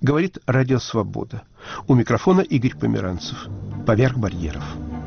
Говорит Радио Свобода. У микрофона Игорь Померанцев. Поверх барьеров.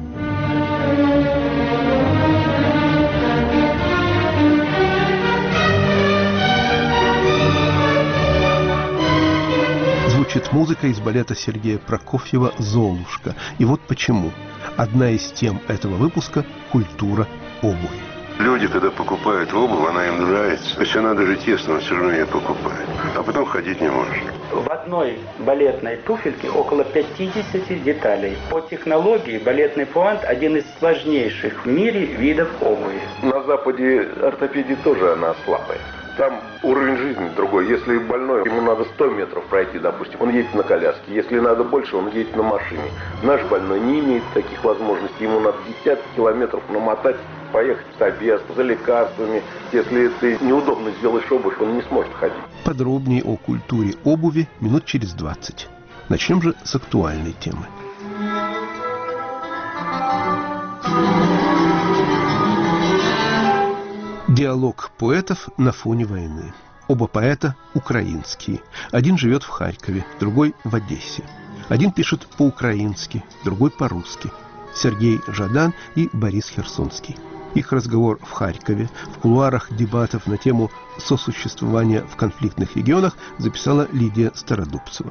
Звучит музыка из балета Сергея Прокофьева «Золушка». И вот почему. Одна из тем этого выпуска – культура обуви. Люди, когда покупают обувь, она им нравится. Если она даже тесная, он все равно ее покупает. А потом ходить не может. В одной балетной туфельке около 50 деталей. По технологии балетный пуант – один из сложнейших в мире видов обуви. На Западе ортопедия тоже она слабая. Там уровень жизни другой. Если больной, ему надо 100 метров пройти, допустим, он едет на коляске. Если надо больше, он едет на машине. Наш больной не имеет таких возможностей. Ему надо десятки километров намотать, поехать в Собес за лекарствами. Если ты неудобно сделаешь обувь, он не сможет ходить. Подробнее о культуре обуви минут через 20. Начнем же с актуальной темы. Диалог поэтов на фоне войны. Оба поэта украинские. Один живет в Харькове, другой в Одессе. Один пишет по-украински, другой по-русски. Сергей Жадан и Борис Херсонский. Их разговор в Харькове, в кулуарах дебатов на тему сосуществования в конфликтных регионах записала Лидия Стародубцева.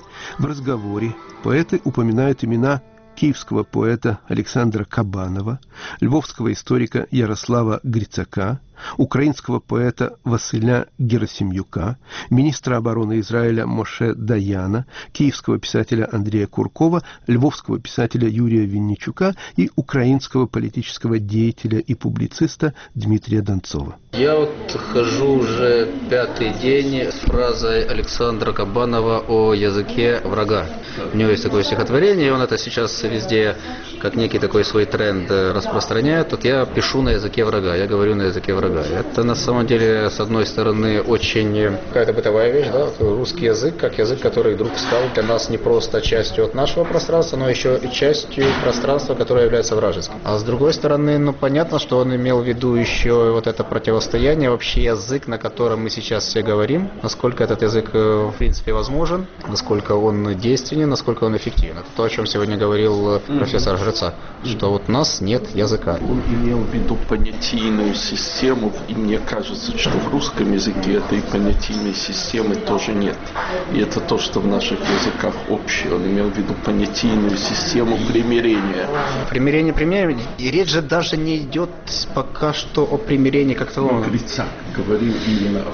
В разговоре поэты упоминают имена киевского поэта Александра Кабанова, львовского историка Ярослава Грицака, украинского поэта Василя Герасимюка, министра обороны Израиля Моше Даяна, киевского писателя Андрея Куркова, львовского писателя Юрия Винничука и украинского политического деятеля и публициста Дмитрия Донцова. Я вот хожу уже 5-й день с фразой Александра Кабанова о языке врага. У него есть такое стихотворение, и он это сейчас везде как некий такой свой тренд распространяет. Вот я пишу на языке врага, я говорю на языке врага. Это на самом деле, с одной стороны, очень какая-то бытовая вещь, да? Русский язык, как язык, который вдруг стал для нас не просто частью от нашего пространства, но еще и частью пространства, которое является вражеским. А с другой стороны, понятно, что он имел в виду еще вот это противостояние, вообще язык, на котором мы сейчас все говорим, насколько этот язык в принципе возможен, насколько он действенен, насколько он эффективен. Это то, о чем сегодня говорил профессор Жреца, что вот у нас нет языка. Он имел в виду понятийную систему, и мне кажется, что в русском языке этой понятийной системы тоже нет. И это то, что в наших языках общее. Он имел в виду понятийную систему примирения. Примирение. И речь же даже не идет пока что о примирении как таковом. Грицак говорил именно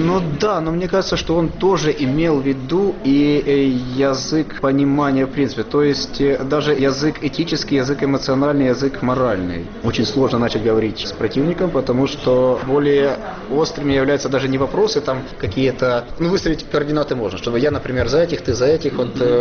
о но мне кажется, что он тоже имел в виду и язык понимания в принципе. То есть даже язык этический, язык эмоциональный, язык моральный. Очень сложно начать говорить с противником, потому что более острыми являются даже не вопросы там какие-то, выставить координаты можно, чтобы я, например, за этих, ты за этих,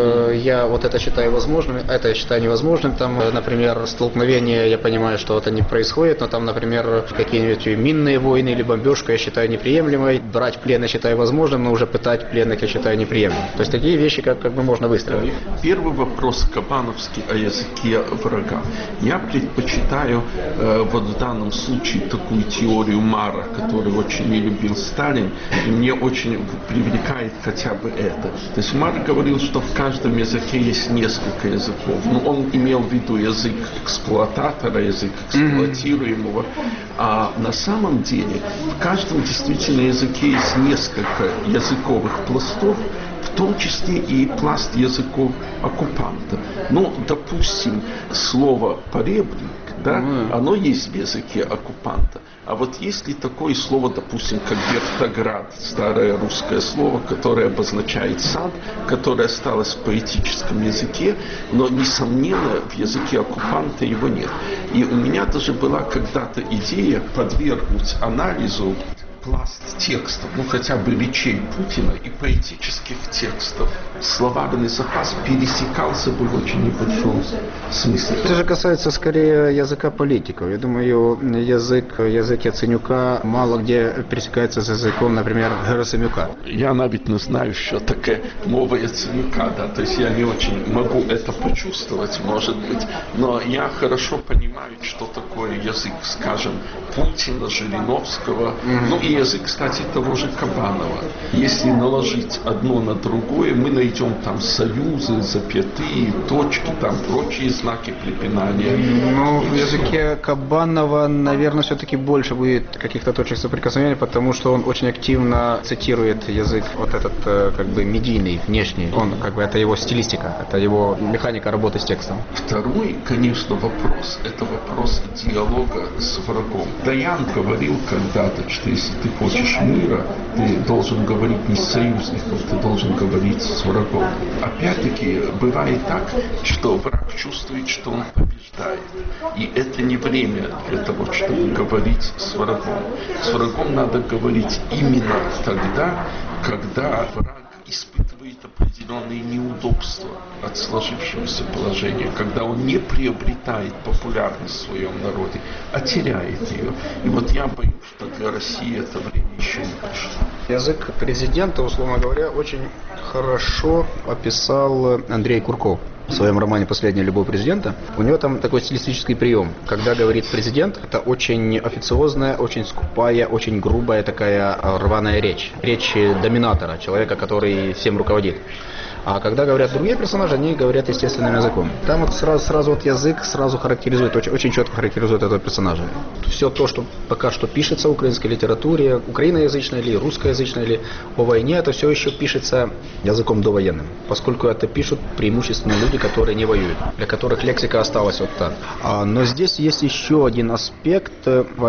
я вот это считаю возможным, это я считаю невозможным, там, например, столкновение, я понимаю, что это не происходит, но там, например, какие-нибудь минные войны или бомбежка я считаю неприемлемой, брать в плен я считаю возможным, но уже пытать пленных я считаю неприемлемым. То есть такие вещи как бы можно выстроить. Первый вопрос кабановский о языке врага. Я предпочитаю вот в данном случае такую теорию Мара, которую очень не любил Сталин, и мне очень привлекает хотя бы это. То есть Мар говорил, что в каждом языке есть несколько языков. Но он имел в виду язык эксплуататора, язык эксплуатируемого. А на самом деле в каждом действительно языке есть несколько языковых пластов, в том числе и пласт языков оккупанта. Допустим, слово «поребрик», да, оно есть в языке оккупанта. А вот есть ли такое слово, допустим, как Бертоград, старое русское слово, которое обозначает сад, которое осталось в поэтическом языке, но, несомненно, в языке оккупанта его нет. И у меня даже была когда-то идея подвергнуть анализу пласт текстов, хотя бы речей Путина и поэтических текстов. Словарный запас пересекался бы в очень небольшом смысле. Это же касается скорее языка политиков. Я думаю, язык Яценюка мало где пересекается с языком, например, Герасимюка. Я навіть не знаю, что такое мова Яценюка, да, то есть я не очень могу это почувствовать, может быть, но я хорошо понимаю, что такое язык, скажем, Путина, Жириновского, и Русский язык, кстати, того же Кабанова. Если наложить одно на другое, мы найдем там союзы, запятые, точки, там прочие знаки препинания. Ну, в языке Кабанова, наверное, все-таки больше будет каких-то точек соприкосновения, потому что он очень активно цитирует язык вот этот, как бы, медийный, внешний. Он, как бы, это его стилистика, это его механика работы с текстом. Второй, конечно, вопрос, это вопрос диалога с врагом. Даян говорил когда-то, что если ты хочешь мира, ты должен говорить не с союзником, ты должен говорить с врагом. Опять-таки, бывает так, что враг чувствует, что он побеждает. И это не время для того, чтобы говорить с врагом. С врагом надо говорить именно тогда, когда враг испытывает определенные неудобства от сложившегося положения, когда он не приобретает популярность в своем народе, а теряет ее. И вот я боюсь, что для России это время еще не пришло. Язык президента, условно говоря, очень хорошо описал Андрей Курков в своем романе «Последняя любовь президента». У него там такой стилистический прием. Когда говорит президент, это очень официозная, очень скупая, очень грубая такая рваная речь. Речь доминатора, человека, который всем руководит. А когда говорят другие персонажи, они говорят естественным языком. Там вот сразу вот язык сразу характеризует, очень четко характеризует этого персонажа. Все то, что пока что пишется в украинской литературе, украиноязычной или русскоязычной, или о войне, это все еще пишется языком довоенным. Поскольку это пишут преимущественно люди, которые не воюют, для которых лексика осталась вот так. Но здесь есть еще один аспект.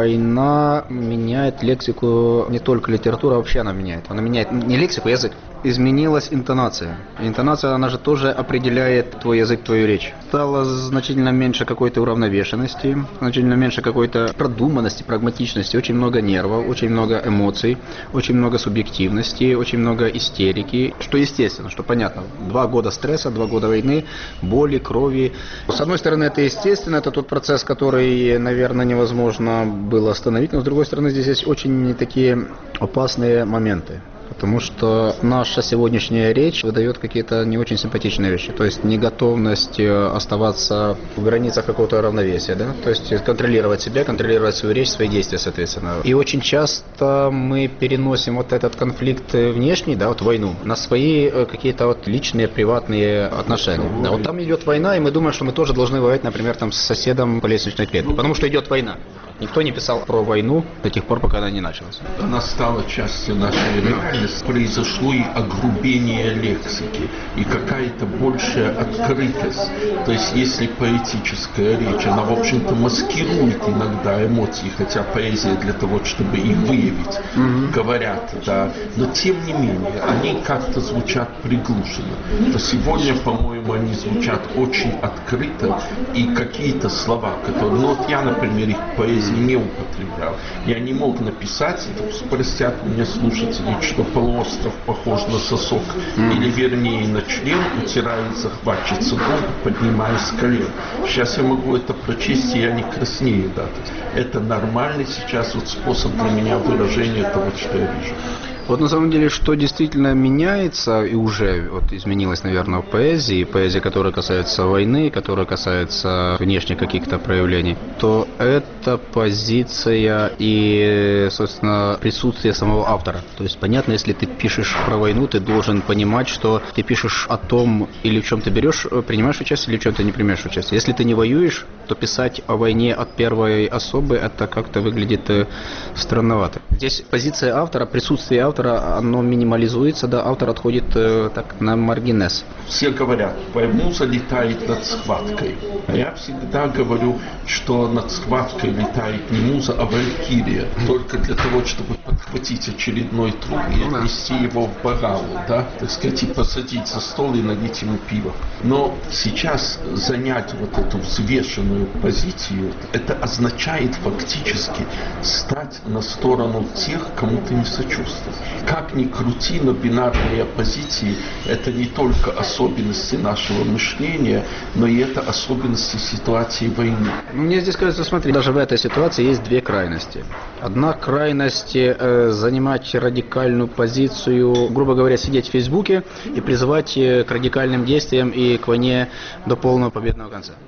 Война меняет лексику, не только литература, вообще она меняет. Она меняет не лексику, а язык. Изменилась интонация. Интонация, она же тоже определяет твой язык, твою речь. Стало значительно меньше какой-то уравновешенности, значительно меньше какой-то продуманности, прагматичности. Очень много нервов, очень много эмоций, очень много субъективности, очень много истерики. Что естественно, что понятно. 2 года стресса, 2 года войны, боли, крови. С одной стороны, это естественно, это тот процесс, который, наверное, невозможно было остановить. Но с другой стороны, здесь есть очень такие опасные моменты. Потому что наша сегодняшняя речь выдает какие-то не очень симпатичные вещи. То есть неготовность оставаться в границах какого-то равновесия, да? То есть контролировать себя, контролировать свою речь, свои действия, соответственно. И очень часто мы переносим вот этот конфликт внешний, да, вот войну, на свои какие-то вот личные, приватные отношения. Да, вот там идет война, и мы думаем, что мы тоже должны воевать, например, там с соседом по лестничной клетке, потому что идет война. Никто не писал про войну до тех пор, пока она не началась. Она стала частью нашей реальности. Произошло и огрубение лексики, и какая-то большая открытость. То есть, если поэтическая речь, она, в общем-то, маскирует иногда эмоции, хотя поэзия для того, чтобы их выявить, говорят, да. Но, тем не менее, они как-то звучат приглушенно. То сегодня, по-моему, они звучат очень открыто, и какие-то слова, которые... Ну, вот я, например, их в поэзии не употреблял. Я не мог написать, простят меня слушатели, что полуостров похож на сосок, или вернее на член, утирает захватчица Бога, поднимаясь с колен. Сейчас я могу это прочесть, и я не краснею, да. Это нормальный сейчас вот способ для меня выражения того, что я вижу. Вот на самом деле, что действительно меняется и уже вот изменилось, наверное, в поэзии, которая касается войны, которая касается внешних каких-то проявлений, то это позиция и, собственно, присутствие самого автора. То есть, понятно, если ты пишешь про войну, ты должен понимать, что ты пишешь о том, или в чем ты принимаешь участие, или в чем ты не принимаешь участие. Если ты не воюешь, то писать о войне от первой особы, это как-то выглядит странновато. Здесь позиция автора, присутствие автора, оно минимализуется, да, автор отходит так на маргинес. Все говорят, муза летает над схваткой. А я всегда говорю, что над схваткой летает не муза, а валькирия. Только для того, чтобы подхватить очередной труп и отнести его в Багалу, да, так сказать, и посадить за стол и налить ему пиво. Но сейчас занять вот эту взвешенную позицию, это означает фактически стать на сторону тех, кому ты не сочувствуешь. Как ни крути, но бинарные оппозиции – это не только особенности нашего мышления, но и это особенности ситуации войны. Мне здесь кажется, смотри, даже в этой ситуации есть 2 крайности. Одна крайность занимать радикальную позицию, грубо говоря, сидеть в Фейсбуке и призывать к радикальным действиям и к войне до полного победного конца.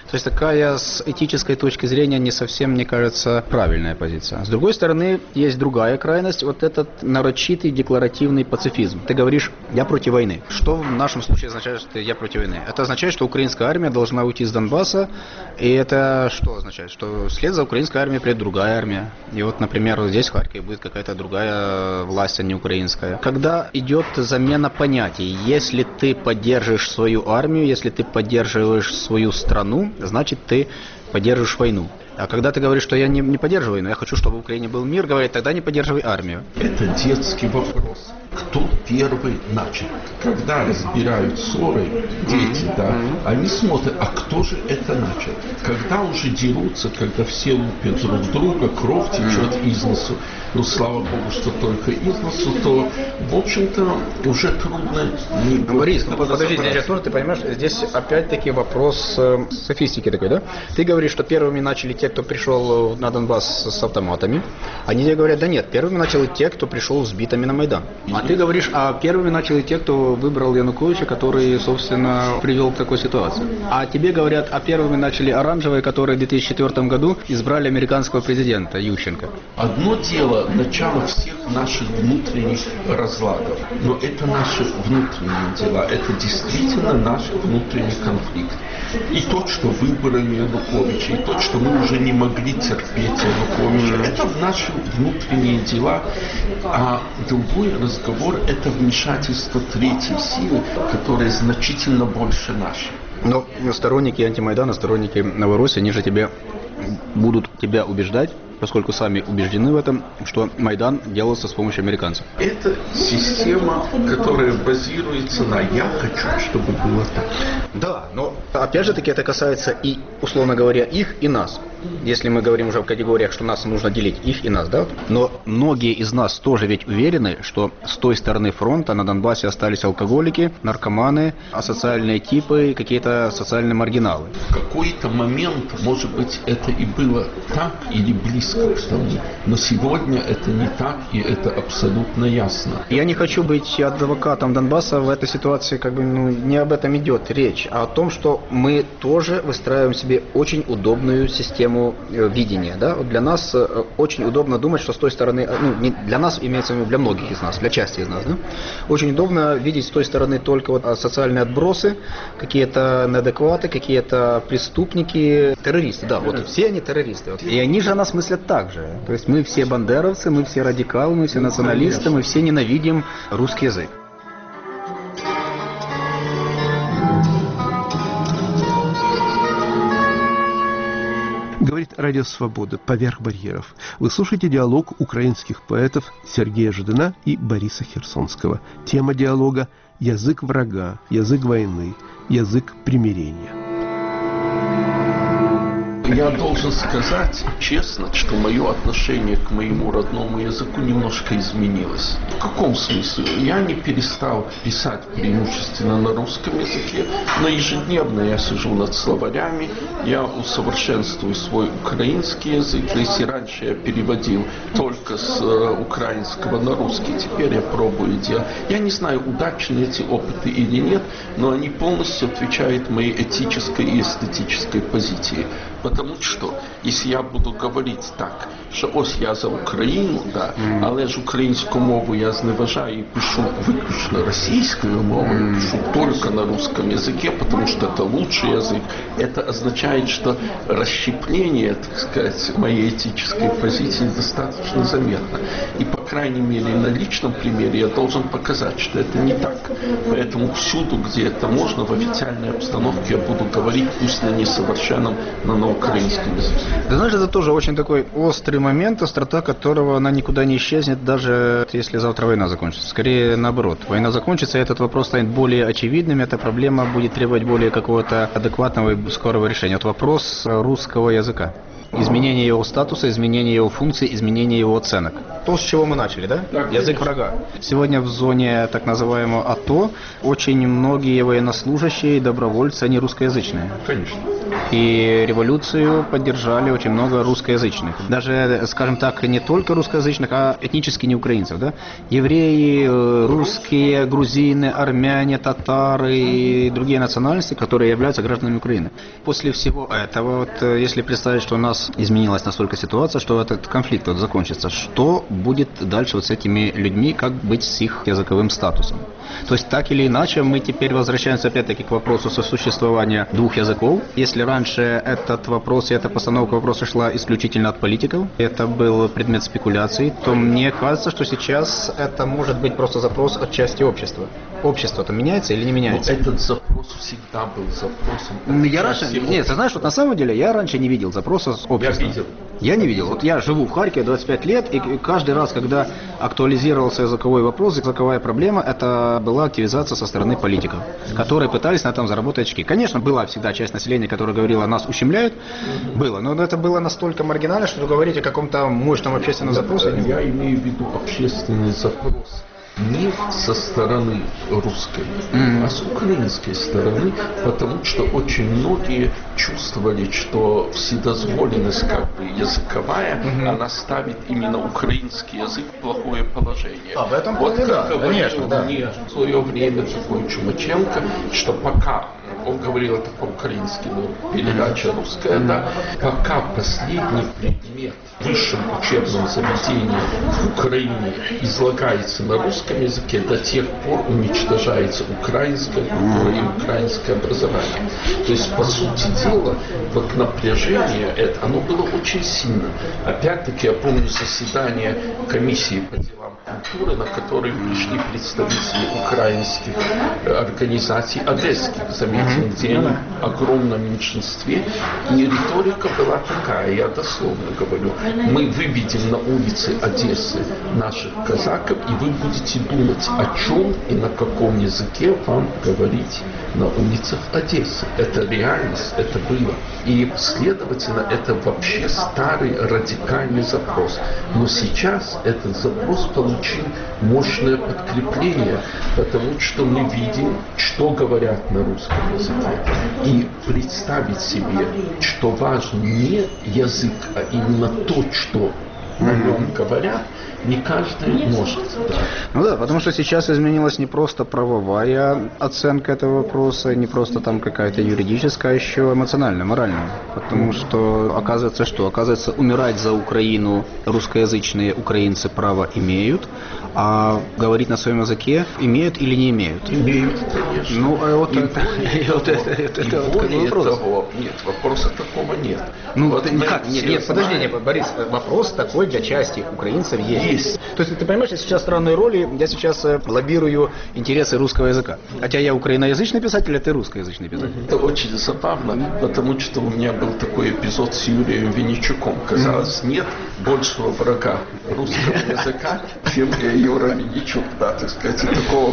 То есть такая с этической точки зрения не совсем, мне кажется, правильная позиция. С другой стороны, есть другая крайность, вот этот нарочитый декларативный пацифизм. Ты говоришь, я против войны. Что в нашем случае означает, что я против войны? Это означает, что украинская армия должна уйти с Донбасса, и это что означает? Что вслед за украинской армией придет другая армия. И вот, например, здесь в Харькове будет какая-то другая власть, а не украинская. Когда идет замена понятий, если ты поддерживаешь свою армию, если ты поддерживаешь свою страну, значит, ты поддерживаешь войну. А когда ты говоришь, что я не поддерживаю войну, я хочу, чтобы в Украине был мир, говорят, тогда не поддерживай армию. Это детский вопрос. Кто первый начал? Когда разбирают ссоры дети, да, они смотрят, а кто же это начал? Когда уже дерутся, когда все лупят друг друга, кровь течет из носу, ну, слава богу, что только из носу, то, в общем-то, уже трудно... Борис, подожди, здесь тоже, ты понимаешь, здесь опять-таки вопрос софистики такой, да? Ты говоришь, что первыми начали те, кто пришел на Донбасс с автоматами, они тебе говорят, да нет, первыми начали те, кто пришел с битами на Майдан. А ты говоришь, а первыми начали те, кто выбрал Януковича, который, собственно, привел к такой ситуации. А тебе говорят, а первыми начали оранжевые, которые в 2004 году избрали американского президента Ющенко. Одно дело начало всех наших внутренних разладов, но это наши внутренние дела, это действительно наш внутренний конфликт. И то, что выбрали Януковича, и то, что мы уже не могли терпеть Януковича, это наши внутренние дела, а другой разговор – это вмешательство третьей силы, которая значительно больше нашей. Но сторонники антимайдана, сторонники Новороссии, они же будут тебя убеждать, поскольку сами убеждены в этом, что Майдан делался с помощью американцев. Это система, которая базируется на «я хочу, чтобы было так». Да, но опять же таки это касается и, условно говоря, их и нас. Если мы говорим уже в категориях, что нас нужно делить, их и нас, да? Но многие из нас тоже ведь уверены, что с той стороны фронта на Донбассе остались алкоголики, наркоманы, асоциальные типы, какие-то социальные маргиналы. В какой-то момент, может быть, это и было так или близко к тому, но сегодня это не так, и это абсолютно ясно. Я не хочу быть адвокатом Донбасса в этой ситуации, не об этом идет речь, а о том, что мы тоже выстраиваем себе очень удобную систему видения. Да? Вот для нас очень удобно думать, что с той стороны, не для нас, имеется в виду для многих из нас, для части из нас, да? Очень удобно видеть с той стороны только вот социальные отбросы, какие-то неадекваты, какие-то преступники, террористы. Да, вот все они террористы. И они же о нас мыслят так же. То есть мы все бандеровцы, мы все радикалы, мы все националисты, мы все ненавидим русский язык. Говорит Радио Свобода «Поверх барьеров». Вы слушаете диалог украинских поэтов Сергея Жадана и Бориса Херсонского. Тема диалога «Язык врага, язык войны, язык примирения». Я должен сказать честно, что мое отношение к моему родному языку немножко изменилось. В каком смысле? Я не перестал писать преимущественно на русском языке, но ежедневно я сижу над словарями, я усовершенствую свой украинский язык. Если раньше я переводил только с украинского на русский, теперь я пробую делать. Я не знаю, удачны эти опыты или нет, но они полностью отвечают моей этической и эстетической позиции. Потому що, якщо я буду говорити так, що ось я за Україну, да, але ж українську мову я зневажаю і пишу виключно російською мовою, пишу только на русском языке, потому что это лучший язык, это означает, что расщепление, так сказать, моей этической позиции достаточно заметно. И, по крайней мере, на личном примере я должен показать, что это не так. Поэтому всюду, где это можно, в официальной обстановке я буду говорить, пусть на несовершенном, но на украинском языке. Ты знаешь, это тоже очень такой острый момент, острота которого она никуда не исчезнет, даже если завтра война закончится. Скорее наоборот. Война закончится, и этот вопрос станет более очевидным, эта проблема будет требовать более какого-то адекватного и скорого решения. Вот вопрос русского языка. Изменение его статуса, изменение его функций, изменение его оценок. То, с чего мы начали, да? Язык врага. Сегодня в зоне так называемого АТО очень многие военнослужащие и добровольцы, они русскоязычные. Конечно. И революцию поддержали очень много русскоязычных. Даже, скажем так, не только русскоязычных, а этнически не украинцев, да? Евреи, русские, грузины, армяне, татары и другие национальности, которые являются гражданами Украины. После всего этого, вот, если представить, что у нас изменилась настолько ситуация, что этот конфликт вот закончится, что будет дальше вот с этими людьми, как быть с их языковым статусом? То есть так или иначе мы теперь возвращаемся опять-таки к вопросу сосуществования двух языков. Если раньше этот вопрос и эта постановка вопроса шла исключительно от политиков, это был предмет спекуляций, то мне кажется, что сейчас это может быть просто запрос от части общества. Общество-то меняется или не меняется? Но этот запрос всегда был запросом. Я раньше, нет, ты знаешь, вот на самом деле я раньше не видел запроса с обществом. Я видел. Я не видел. Вот я живу в Харькове 25 лет, и каждый раз, когда актуализировался языковой вопрос, языковая проблема, это была активизация со стороны политиков, которые пытались на этом заработать очки. Конечно, была всегда часть населения, которая говорила, нас ущемляют, было, но это было настолько маргинально, что говорить о каком-то мощном общественном запросе. Я имею в виду общественный запрос. Не со стороны русской, а с украинской стороны, потому что очень многие чувствовали, что вседозволенность как бы языковая, она ставит именно украинский язык в плохое положение. В этом вот плане, как да, конечно, да. мне в свое время такой Чумаченко, что пока он говорил это по-украински, но передача русская, да, пока последний предмет в высшем учебном заведении в Украине излагается на русском языке, до тех пор уничтожается украинская культура и украинское образование. То есть, по сути дела, вот напряжение это, оно было очень сильно. Опять-таки, я помню заседание комиссии по делам культуры, на которые пришли представители украинских организаций одесских, заметьте, где они в огромном меньшинстве, и риторика была такая, я дословно говорю, мы выведем на улицы Одессы наших казаков, и вы будете думать, о чем и на каком языке вам говорить на улицах Одессы. Это реальность, это было. И, следовательно, это вообще старый радикальный запрос. Но сейчас этот запрос получил мощное подкрепление, потому что мы видим, что говорят на русском языке. И представить себе, что важен не язык, а именно то, что на нем говорят, не каждый может. Ну да, потому что сейчас изменилась не просто правовая оценка этого вопроса, не просто там какая-то юридическая, а еще эмоциональная, моральная. Потому что оказывается, Оказывается, умирать за Украину русскоязычные украинцы право имеют, а говорить на своем языке имеют или не имеют? Имеют, конечно. Ну, а вот это более того, нет, вопроса такого нет. Ну, вот нет, подожди, Борис, вопрос такой для части украинцев есть. То есть, ты понимаешь, я сейчас в странной роли, я сейчас лоббирую интересы русского языка. Хотя я украиноязычный писатель, а ты русскоязычный писатель. Это очень забавно, потому что у меня был такой эпизод с Юрием Винничуком. Казалось, нет большего врага русского языка, чем Юра Винничук, да, так сказать, такого,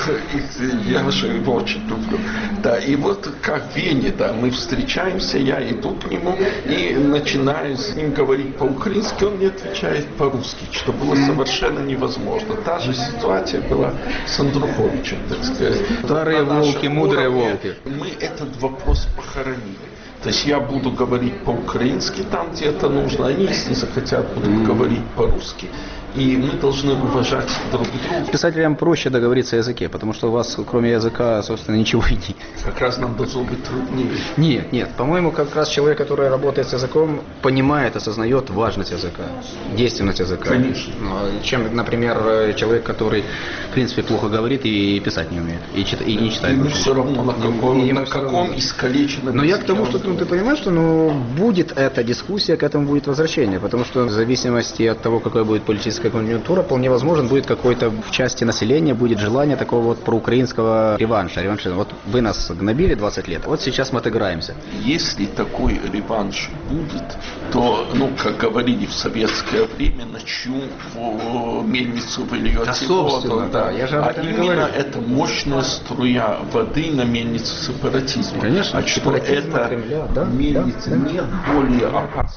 я же его очень люблю. Да, и вот как в Вене, да, мы встречаемся, я иду к нему и начинаю с ним говорить по-украински, он мне отвечает по-русски, что было совершенно невозможно. Та же ситуация была с Андруховичем, так сказать. Старые волки, мудрые волки. Мы этот вопрос похоронили. То есть я буду говорить по-украински там, где это нужно, они, если захотят, будут говорить по-русски. И мы должны уважать друг друга. Писателям проще договориться о языке, потому что у вас, кроме языка, собственно, ничего и нет. Как раз нам должно быть труднее. Нет. По-моему, как раз человек, который работает с языком, понимает, осознает важность языка, действенность языка. Конечно. Чем, например, человек, который, в принципе, плохо говорит и писать не умеет, и не читает. Ему все равно, на каком искалеченном. Но я к тому, что ты понимаешь, что будет эта дискуссия, к этому будет возвращение, потому что в зависимости от того, какой будет политическая конъюнктура, вполне возможен будет какой-то в части населения будет желание такого вот проукраинского реванша. Вот вы нас гнобили 20 лет, вот сейчас мы отыграемся. Если такой реванш будет, то, как говорили в советское время, на чью мельницу вы льете воду. Да, я же об этом и говорю. Это мощная струя воды на мельницу сепаратизма. Конечно, что это Кремля, мельница нет более опасного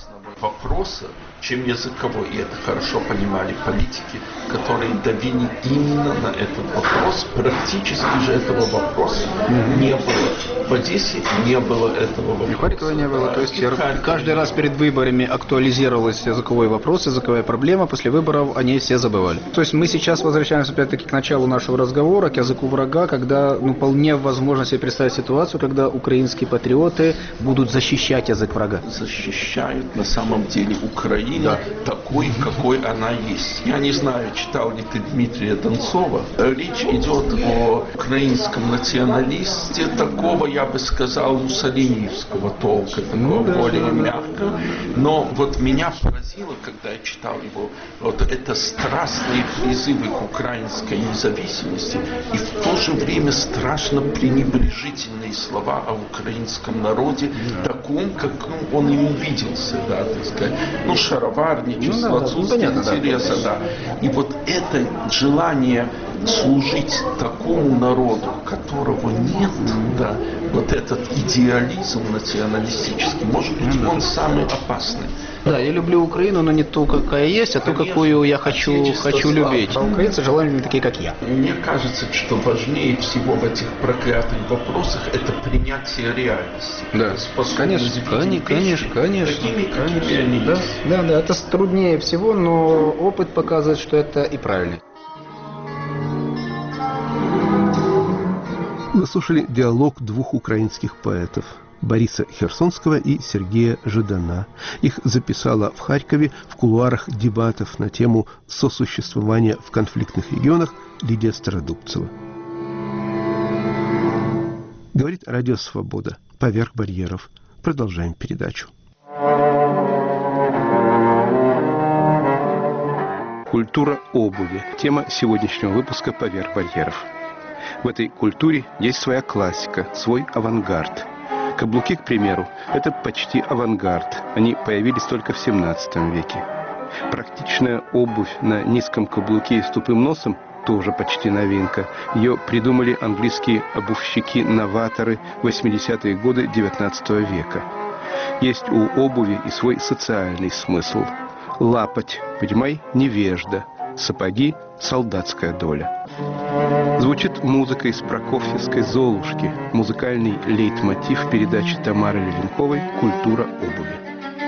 вопроса, чем языковой. И это хорошо понимали политики, которые давили именно на этот вопрос. Практически же этого вопроса не было. В Одессе не было этого вопроса. В Харькове не было. То есть каждый раз перед выборами актуализировалась языковой вопрос, языковая проблема. После выборов они все забывали. То есть мы сейчас возвращаемся опять-таки к началу нашего разговора, к языку врага, когда вполне возможно себе представить ситуацию, когда украинские патриоты будут защищать язык врага. Защищают на самом деле Украину такой, какой она есть. Я не знаю, читал ли ты Дмитрия Донцова. Речь идет о украинском националисте такого, я бы сказал, муссолиниевского толка, такого более мягкого. Но вот меня поразило, когда я читал его, вот это страстные призывы к украинской независимости и в то же время страшно пренебрежительные слова о украинском народе, таком, как он им увиделся, да, так сказать. Шароварничество, отсутствие интереса, да. И вот это желание служить такому народу, которого нет, да, вот этот идеализм националистический, может быть, он самый опасный. Да, я люблю Украину, но не ту, какая есть, а ту, какую я хочу любить. А украинцы желательно такие, как я. Мне кажется, что важнее всего в этих проклятых вопросах это принятие реальности. Да, конечно, такими, какими они есть. Да, это труднее всего, но опыт показывает, что это и правильно. Вы слушали диалог двух украинских поэтов – Бориса Херсонского и Сергея Жадана. Их записала в Харькове в кулуарах дебатов на тему сосуществования в конфликтных регионах Лидия Стародубцева. Говорит Радио Свобода. Поверх барьеров. Продолжаем передачу. Культура обуви. Тема сегодняшнего выпуска «Поверх барьеров». В этой культуре есть своя классика, свой авангард. Каблуки, к примеру, это почти авангард. Они появились только в 17 веке. Практичная обувь на низком каблуке и с тупым носом тоже почти новинка. Ее придумали английские обувщики-новаторы в 80-е годы 19 века. Есть у обуви и свой социальный смысл. Лапоть, понимай, невежда. Сапоги – солдатская доля. Звучит музыка из прокофьевской «Золушки», музыкальный лейтмотив передачи Тамары Левенковой «Культура обуви».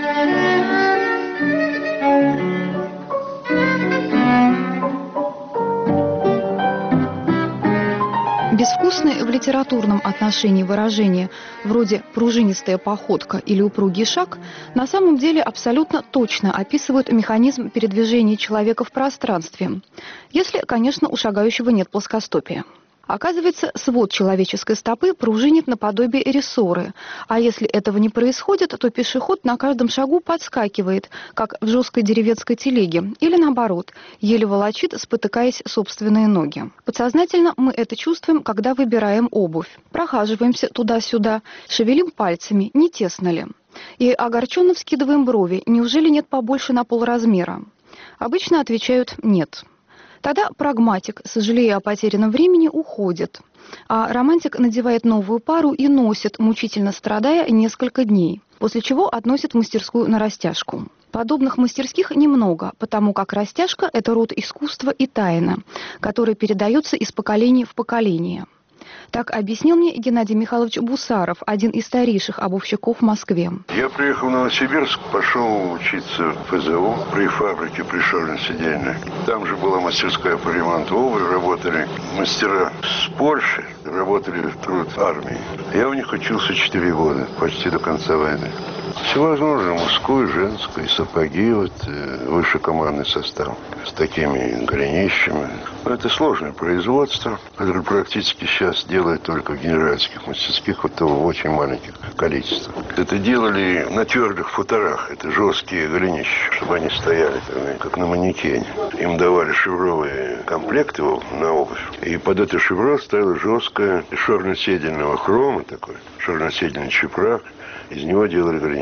Безвкусные в литературном отношении выражения вроде «пружинистая походка» или «упругий шаг» на самом деле абсолютно точно описывают механизм передвижения человека в пространстве, если, конечно, у шагающего нет плоскостопия. Оказывается, свод человеческой стопы пружинит наподобие рессоры, а если этого не происходит, то пешеход на каждом шагу подскакивает, как в жесткой деревенской телеге, или наоборот, еле волочит, спотыкаясь собственные ноги. Подсознательно мы это чувствуем, когда выбираем обувь. Прохаживаемся туда-сюда, шевелим пальцами, не тесно ли. И огорченно вскидываем брови, неужели нет побольше на полразмера? Обычно отвечают «нет». Тогда прагматик, сожалея о потерянном времени, уходит, а романтик надевает новую пару и носит, мучительно страдая, несколько дней, после чего относит в мастерскую на растяжку. Подобных мастерских немного, потому как растяжка – это род искусства и тайна, который передается из поколения в поколение. Так объяснил мне Геннадий Михайлович Бусаров, один из старейших обувщиков в Москве. Я приехал в Новосибирск, пошел учиться в ФЗО при фабрике пришельно-сидельной. Там же была мастерская по ремонту обуви, работали мастера с Польши, работали в труд армии. Я у них учился 4 года, почти до конца войны. Всевозможно, мужской, женской, сапоги, высший командный состав с такими голенищами. Это сложное производство, которое практически сейчас делают только в генеральских мастерских, в очень маленьких количествах. Это делали на твердых футорах, это жесткие голенища, чтобы они стояли как на манекене. Им давали шевровые комплекты на обувь, и под это шевро стояла жесткая черно-седельного хрома такой, черно-седельный чепрак. Из него делали голенища.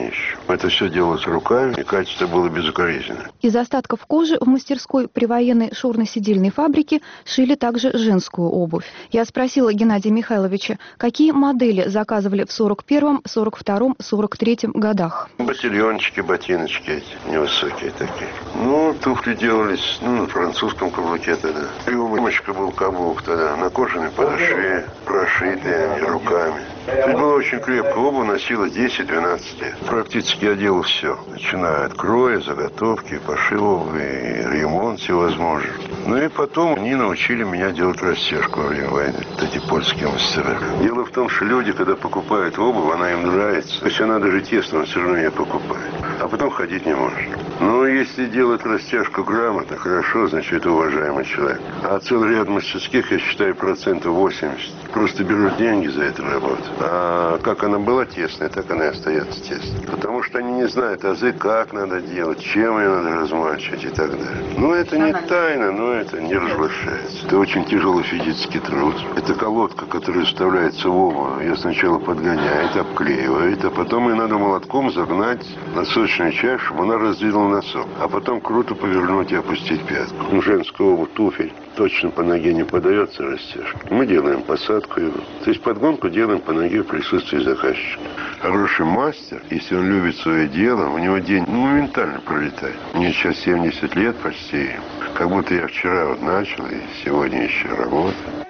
еще. Это все делалось руками, и качество было безукоризненно. Из остатков кожи в мастерской при военной шурно-сидельной фабрике шили также женскую обувь. Я спросила Геннадия Михайловича, какие модели заказывали в 41-м, 42-м, 43-м годах. Ботильончики, ботиночки эти, невысокие такие. Ну, туфли делались, на французском каблуке тогда. Рюмочка был каблук тогда, на кожаной подошве, прошитые руками. То есть была очень крепкая обувь, носила 10-12 лет. Практически я делал все, начиная от кроя, заготовки, пошива и ремонт всевозможный. Ну и потом они научили меня делать растяжку во время войны. Вот эти польские мастера. Дело в том, что люди, когда покупают обувь, она им нравится. То есть она даже тесная, он все равно ее покупает. А потом ходить не может. Но если делать растяжку грамотно, хорошо, значит, это уважаемый человек. А целый ряд мастерских, я считаю, 80%. Просто берут деньги за эту работу. А как она была тесная, так она и остается тесной. Потому что они не знают азы, как надо делать, чем ее надо размачивать и так далее. Ну, это не тайна, но это не разглашается. Это очень тяжелый физический труд. Это колодка, которая вставляется в обувь. Ее сначала подгоняет, обклеивает, а потом ее надо молотком загнать на сочную чашу, чтобы она раздвинула носок. А потом круто повернуть и опустить пятку. Ну, женскую обувь, туфель точно по ноге не подается растяжка. Мы делаем посадку его. То есть подгонку делаем по ноге в присутствии заказчика. Хороший мастер, если он любит свое дело, у него день моментально пролетает. Мне сейчас 70 лет почти. Как будто я вчера вот начал и сегодня еще работаю.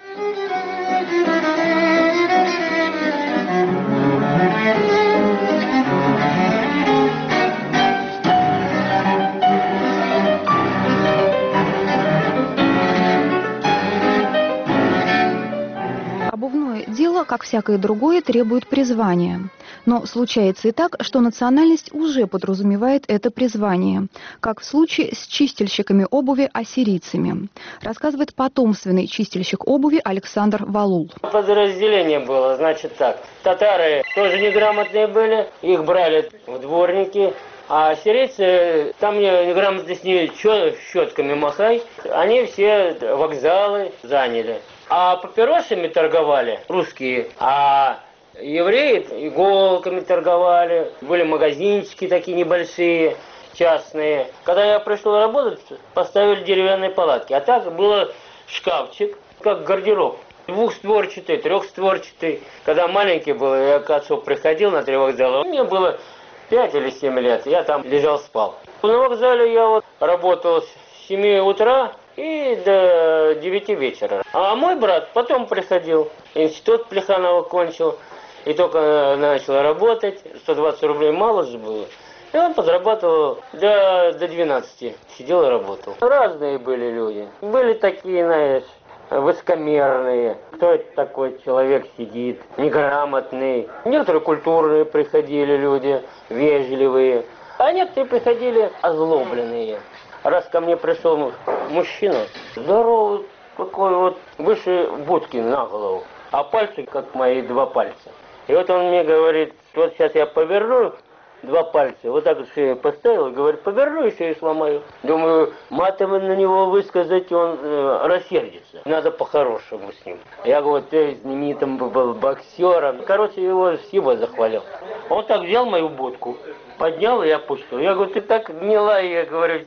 Дело, как всякое другое, требует призвания. Но случается и так, что национальность уже подразумевает это призвание, как в случае с чистильщиками обуви ассирийцами, рассказывает потомственный чистильщик обуви Александр Валул. Подразделение было, значит так. Татары тоже неграмотные были, их брали в дворники. А ассирийцы, там неграмотно с ними щетками махай, они все вокзалы заняли. А папиросами торговали русские, а евреи иголками торговали. Были магазинчики такие небольшие, частные. Когда я пришел работать, поставили деревянные палатки. А так было шкафчик, как гардероб. Двухстворчатый, трехстворчатый. Когда маленький был, я к отцу приходил на 3 вокзала. Мне было 5 или 7 лет, я там лежал, спал. На вокзале я вот работал с 7 утра и до 9 вечера. А мой брат потом приходил, институт Плеханова кончил, и только начал работать, 120 рублей мало же было. И он подрабатывал до 12, сидел и работал. Разные были люди, были такие, знаешь, высокомерные. Кто это такой человек сидит, неграмотный. Некоторые культурные приходили люди, вежливые, а некоторые приходили озлобленные. Раз ко мне пришел мужчина, здоровый, такой вот, выше будки на голову, а пальцы, как мои 2 пальца. И вот он мне говорит, вот сейчас я поверну 2 пальца, вот так вот шею поставил, говорит, поверну и шею сломаю. Думаю, матом на него высказать, он рассердится. Надо по-хорошему с ним. Я говорю, ты знаменитым был боксером. Короче, его всего захвалил. Он так взял мою будку, поднял и опустил. Я говорю, ты так гнилая, я говорю,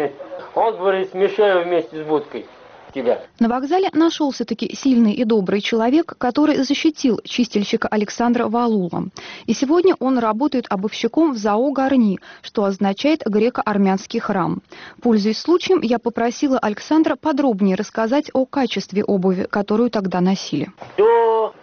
он говорит, смешаю вместе с будкой тебя. На вокзале нашелся-таки сильный и добрый человек, который защитил чистильщика Александра Валула. И сегодня он работает обувщиком в ЗАО «Гарни», что означает греко-армянский храм. Пользуясь случаем, я попросила Александра подробнее рассказать о качестве обуви, которую тогда носили. До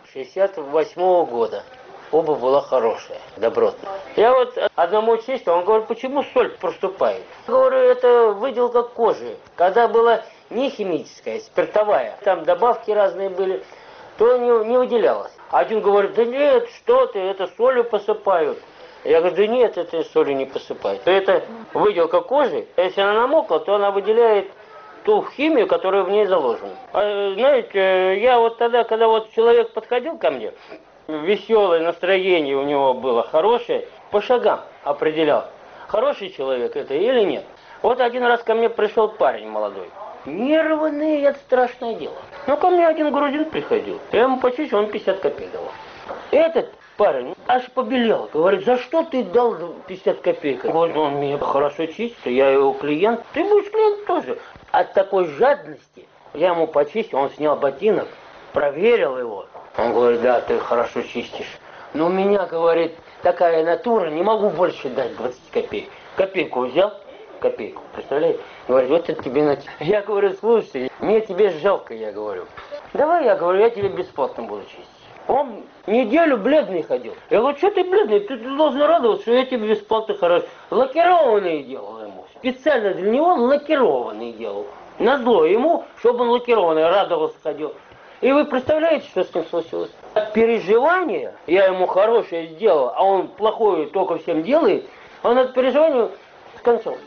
68 года. Обувь была хорошая, добротная. Я вот одному чистил, он говорит, почему соль проступает? Я говорю, это выделка кожи. Когда была не химическая, спиртовая, там добавки разные были, то не выделялось. Один говорит, да нет, что ты, это солью посыпают. Я говорю, да нет, это солью не посыпают. Это выделка кожи, если она намокла, то она выделяет ту химию, которая в ней заложена. А, знаете, я вот тогда, когда вот человек подходил ко мне, веселое настроение у него было хорошее, по шагам определял, хороший человек это или нет. Вот один раз ко мне пришел парень молодой. Нервные, это страшное дело. Ну, ко мне один грузин приходил. Я ему почистил, он 50 копеек давал. Этот парень аж побелел. Говорит, за что ты дал 50 копеек? Говорит, он мне хорошо чистит, я его клиент. Ты будешь клиент тоже. От такой жадности я ему почистил, он снял ботинок, проверил его. Он говорит, да, ты хорошо чистишь. Но у меня, говорит, такая натура, не могу больше дать 20 копеек. Копейку взял, копейку, представляете? Говорит, вот это тебе на... Я говорю, слушай, мне тебе жалко, я говорю. Давай, я говорю, я тебе бесплатно буду чистить. Он неделю бледный ходил. Я говорю, что ты бледный? Ты должен радоваться, что я тебе бесплатно хорошо. Лакированный делал ему. Специально для него лакированный делал. Назло ему, чтобы он лакированный, радовался, ходил. И вы представляете, что с ним случилось? От переживания, я ему хорошее сделал, а он плохое только всем делает, он от переживания скончался.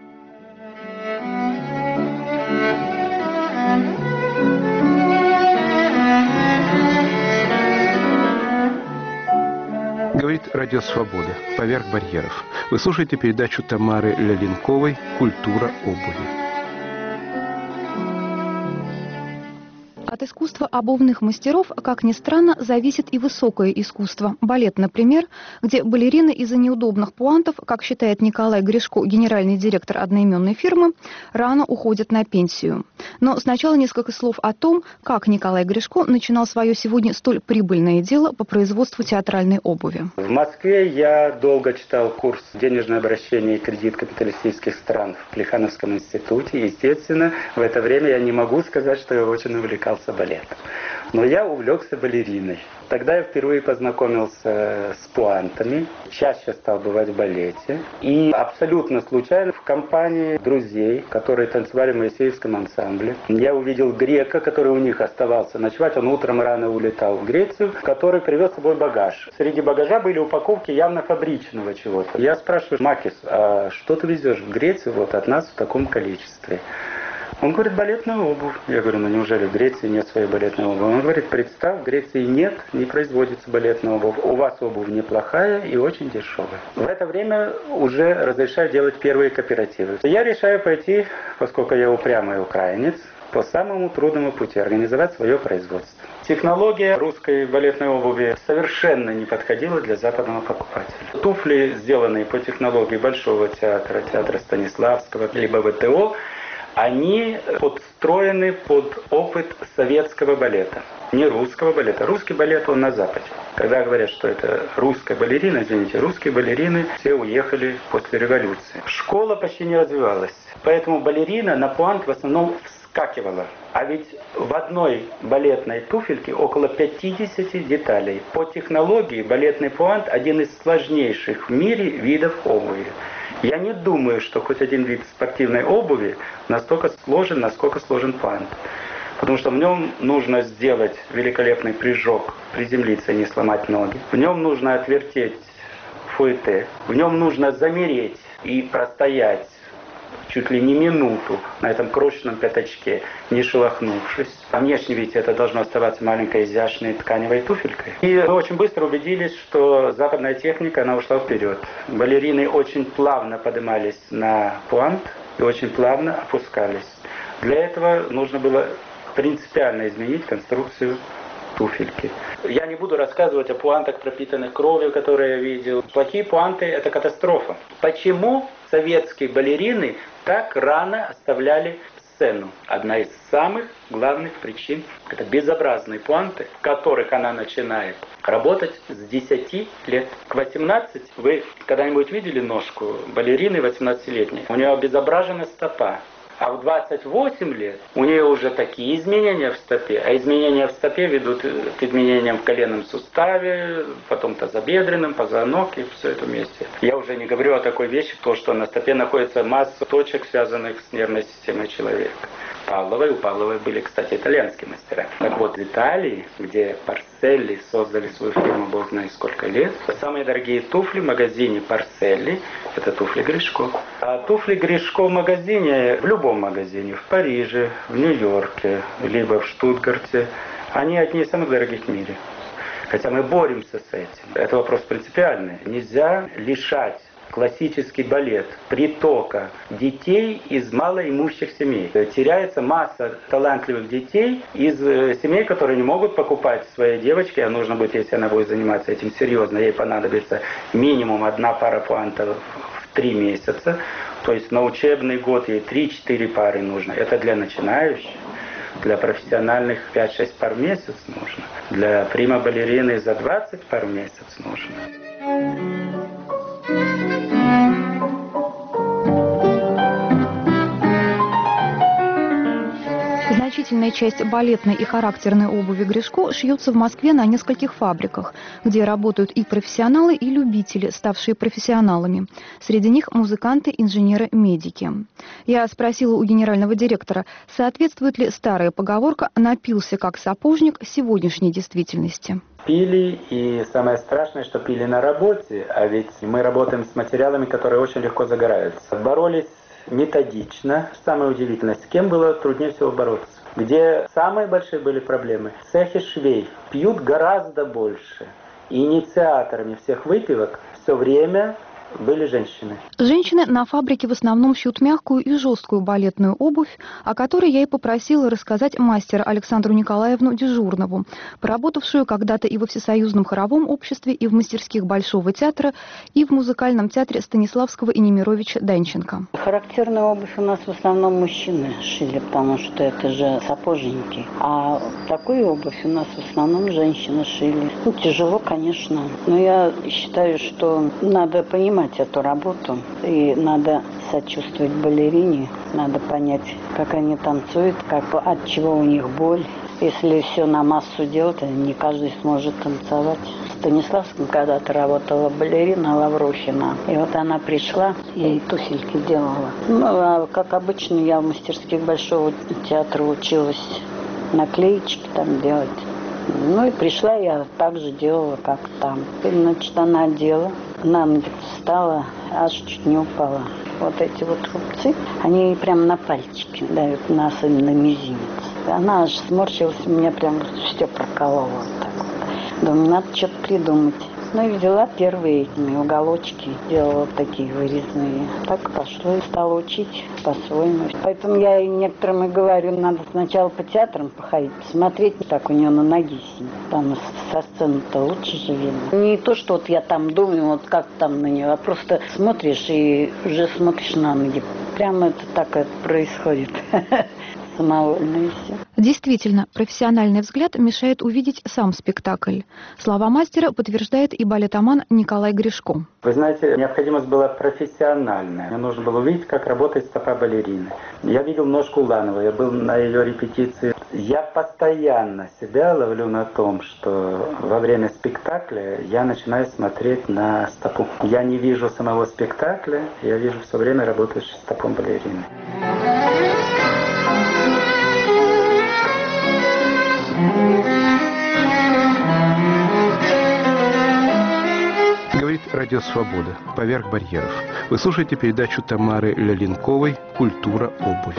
Говорит Радио Свобода. Поверх барьеров. Вы слушаете передачу Тамары Лялинковой «Культура обуви». От искусства обувных мастеров, как ни странно, зависит и высокое искусство. Балет, например, где балерины из-за неудобных пуантов, как считает Николай Гришко, генеральный директор одноименной фирмы, рано уходят на пенсию. Но сначала несколько слов о том, как Николай Гришко начинал свое сегодня столь прибыльное дело по производству театральной обуви. В Москве я долго читал курс «Денежное обращение и кредит капиталистических стран» в Плехановском институте. Естественно, в это время я не могу сказать, что я очень увлекался балетом. Но я увлекся балериной. Тогда я впервые познакомился с пуантами, чаще стал бывать в балете. И абсолютно случайно в компании друзей, которые танцевали в Моисеевском ансамбле, я увидел грека, который у них оставался ночевать. Он утром рано улетал в Грецию, который привез с собой багаж. Среди багажа были упаковки явно фабричного чего-то. Я спрашиваю, Макис, а что ты везешь в Грецию вот от нас в таком количестве? Он говорит, балетную обувь. Я говорю, ну неужели в Греции нет своей балетной обуви? Он говорит, представь, в Греции нет, не производится балетная обувь. У вас обувь неплохая и очень дешевая. В это время уже разрешаю делать первые кооперативы. Я решаю пойти, поскольку я упрямый украинец, по самому трудному пути, организовать свое производство. Технология русской балетной обуви совершенно не подходила для западного покупателя. Туфли, сделанные по технологии Большого театра, театра Станиславского, либо ВТО, они подстроены под опыт советского балета, не русского балета. Русский балет, он на Западе. Когда говорят, что это русская балерина, извините, русские балерины все уехали после революции. Школа почти не развивалась, поэтому балерина на пуант в основном вскакивала. А ведь в одной балетной туфельке около 50 деталей. По технологии балетный пуант один из сложнейших в мире видов обуви. Я не думаю, что хоть один вид спортивной обуви настолько сложен, насколько сложен пуант. Потому что в нем нужно сделать великолепный прыжок, приземлиться и не сломать ноги. В нем нужно отвертеть фуэте. В нем нужно замереть и простоять чуть ли не минуту на этом крошечном пятачке, не шелохнувшись. А внешне ведь это должно оставаться маленькой изящной тканевой туфелькой. И мы очень быстро убедились, что западная техника, она ушла вперед. Балерины очень плавно поднимались на пуант и очень плавно опускались. Для этого нужно было принципиально изменить конструкцию туфельки. Я не буду рассказывать о пуантах, пропитанных кровью, которые я видел. Плохие пуанты – это катастрофа. Почему советские балерины так рано оставляли сцену? Одна из самых главных причин – это безобразные пуанты, в которых она начинает работать с 10 лет. К 18 вы когда-нибудь видели ножку балерины 18-летней? У нее обезображена стопа. А в 28 лет у нее уже такие изменения в стопе, а изменения в стопе ведут к изменениям в коленном суставе, потом тазобедренном, позвонок и все это вместе. Я уже не говорю о такой вещи, то, что на стопе находится масса точек, связанных с нервной системой человека. У Павловой были, кстати, итальянские мастера. Так вот, в Италии, где Парселли создали свою фирму, бог знает сколько лет, самые дорогие туфли в магазине Парселли – это туфли Гришко. А туфли Гришко в магазине, в любом магазине, в Париже, в Нью-Йорке, либо в Штутгарте, они одни из самых дорогих в мире. Хотя мы боремся с этим. Это вопрос принципиальный. Нельзя лишать классический балет притока детей из малоимущих семей. Теряется масса талантливых детей из семей, которые не могут покупать своей девочке, а нужно будет, если она будет заниматься этим серьезно, ей понадобится минимум 1 пара пуантов в 3 месяца, то есть на учебный год ей 3-4 пары нужно. Это для начинающих. Для профессиональных 5-6 пар в месяц нужно. Для прима-балерины за 20 пар в месяц нужно. Значительная часть балетной и характерной обуви Гришко шьется в Москве на нескольких фабриках, где работают и профессионалы, и любители, ставшие профессионалами. Среди них музыканты, инженеры, медики. Я спросила у генерального директора, соответствует ли старая поговорка «напился как сапожник» сегодняшней действительности. Пили, и самое страшное, что пили на работе, а ведь мы работаем с материалами, которые очень легко загораются. Боролись методично. Самое удивительное, с кем было труднее всего бороться? Где самые большие были проблемы? Цехи швей пьют гораздо больше. И инициаторами всех выпивок все время были женщины. Женщины на фабрике в основном шьют мягкую и жесткую балетную обувь, о которой я и попросила рассказать мастера Александру Николаевну Дежурнову, поработавшую когда-то и во Всесоюзном хоровом обществе, и в мастерских Большого театра, и в музыкальном театре Станиславского и Немировича Данченко. Характерную обувь у нас в основном мужчины шили, потому что это же сапожники. А такую обувь у нас в основном женщины шили. Тяжело, конечно, но я считаю, что надо понимать эту работу, и надо сочувствовать балерине, надо понять, как они танцуют, от чего у них боль. Если все на массу делать, не каждый сможет танцевать. В Станиславском когда-то работала балерина Лаврухина, и вот она пришла, ей туфельки делала. А как обычно, я в мастерских Большого театра училась наклеечки там делать. И пришла, я так же делала, как там. Значит, она одела, на ноги встала, аж чуть не упала. Вот эти вот рубцы, они прям на пальчики дают, особенно мизинец. Она аж сморщилась, меня прям все проколола. Так вот. Думаю, надо что-то придумать. И взяла первые этими уголочки, делала такие вырезные. Так пошло и стала учить по-своему. Поэтому я и некоторым и говорю, надо сначала по театрам походить, посмотреть, так у нее на ноги сидит. Там со сцены-то лучше же видно. Не то, что вот я там думаю, вот как там на нее, а просто смотришь и уже смотришь на ноги. Прямо это так это происходит. Самовольно и все. Действительно, профессиональный взгляд мешает увидеть сам спектакль. Слова мастера подтверждает и балетоман Николай Гришко. Вы знаете, необходимость была профессиональная. Мне нужно было увидеть, как работает стопа балерины. Я видел ножку Улановой, я был на ее репетиции. Я постоянно себя ловлю на том, что во время спектакля я начинаю смотреть на стопу. Я не вижу самого спектакля, я вижу все время работающую стопом балерины. Говорит Радио Свобода. Поверх барьеров. Вы слушаете передачу Тамары Лялинковой «Культура обуви».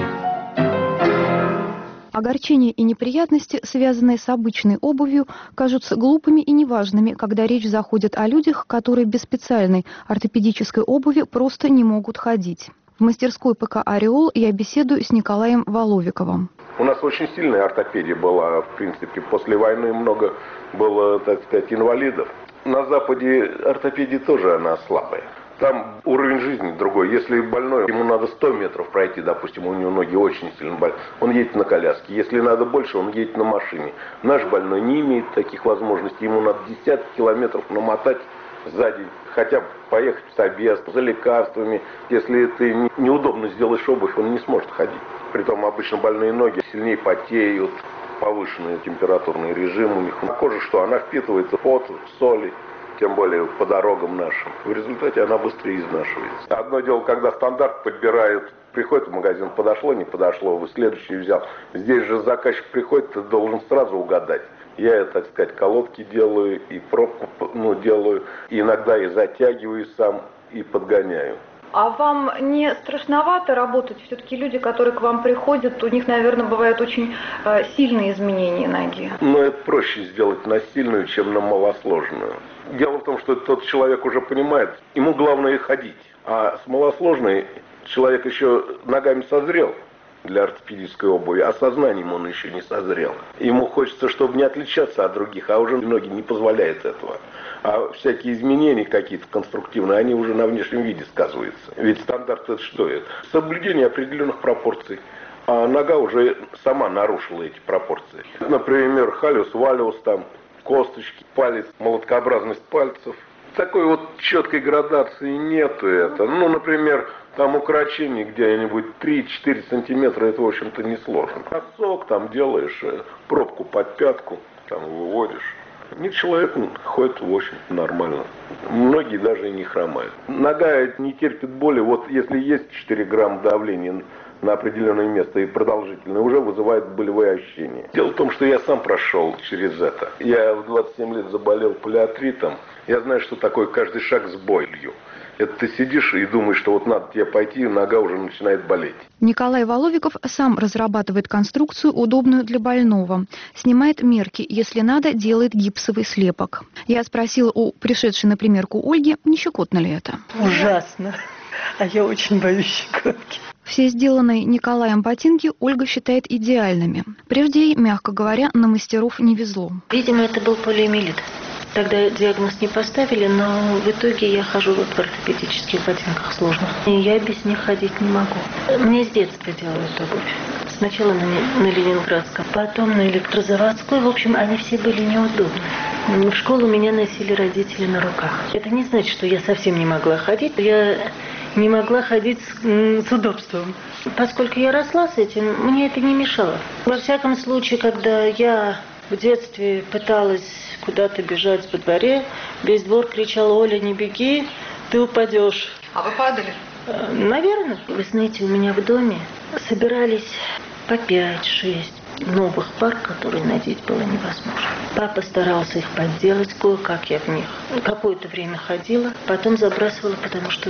Огорчения и неприятности, связанные с обычной обувью, кажутся глупыми и неважными, когда речь заходит о людях, которые без специальной ортопедической обуви просто не могут ходить. В мастерской ПК «Ореол» я беседую с Николаем Воловиковым. У нас очень сильная ортопедия была, в принципе. После войны много было, так сказать, инвалидов. На Западе ортопедия тоже она слабая. Там уровень жизни другой. Если больной, ему надо 100 метров пройти, допустим, у него ноги очень сильно болят, он едет на коляске. Если надо больше, он едет на машине. Наш больной не имеет таких возможностей. Ему надо десятки километров намотать сзади, хотя бы поехать в собес за лекарствами. Если ты неудобно сделаешь обувь, он не сможет ходить. Притом обычно больные ноги сильнее потеют, повышенный температурный режим у них. На коже что? Она впитывает пот, соли, тем более по дорогам нашим. В результате она быстрее изнашивается. Одно дело, когда стандарт подбирают, приходит в магазин, подошло, не подошло, вы следующий взял. Здесь же заказчик приходит, ты должен сразу угадать. Я, так сказать, колодки делаю, и пробку делаю, и иногда и затягиваю сам, и подгоняю. А вам не страшновато работать? Все-таки люди, которые к вам приходят, у них, наверное, бывают очень сильные изменения ноги. Но это проще сделать на сильную, чем на малосложную. Дело в том, что тот человек уже понимает, ему главное ходить. А с малосложной человек еще ногами созрел для ортопедической обуви, а сознанием он еще не созрел. Ему хочется, чтобы не отличаться от других, а уже ноги не позволяют этого. А всякие изменения какие-то конструктивные, они уже на внешнем виде сказываются. Ведь стандарт это что это? Соблюдение определенных пропорций. А нога уже сама нарушила эти пропорции. Например, халиус, валиус, там, косточки, палец, молоткообразность пальцев. Такой вот четкой градации нету это. Ну, например, там укорочение где-нибудь 3-4 сантиметра, это, в общем-то, несложно. Носок там делаешь, пробку под пятку, там выводишь. Нет, человек ходит, в общем-то, нормально. Многие даже и не хромают. Нога не терпит боли. Вот если есть 4 грамма давления на определенное место и продолжительное, уже вызывает болевые ощущения. Дело в том, что я сам прошел через это. Я в 27 лет заболел полиартритом. Я знаю, что такое каждый шаг с болью. Это ты сидишь и думаешь, что вот надо тебе пойти, и нога уже начинает болеть. Николай Воловиков сам разрабатывает конструкцию, удобную для больного. Снимает мерки, если надо, делает гипсовый слепок. Я спросила у пришедшей на примерку Ольги, не щекотно ли это. Ужасно. А я очень боюсь щекотки. Все сделанные Николаем ботинки Ольга считает идеальными. Прежде ей, мягко говоря, на мастеров не везло. Видимо, это был полиомиелит. Тогда диагноз не поставили, но в итоге я хожу вот в ортопедических ботинках сложных. И я без них ходить не могу. Мне с детства делают обувь. Сначала на Ленинградском, потом на Электрозаводской. В общем, они все были неудобны. В школу меня носили родители на руках. Это не значит, что я совсем не могла ходить. Я не могла ходить с удобством. Поскольку я росла с этим, мне это не мешало. Во всяком случае, когда я в детстве пыталась куда-то бежать во дворе, весь двор кричал: «Оля, не беги, ты упадешь». А вы падали? Наверное. Вы знаете, у меня в доме собирались по 5-6 новых пар, которые надеть было невозможно. Папа старался их подделать, кое-как я в них какое-то время ходила, потом забрасывала, потому что,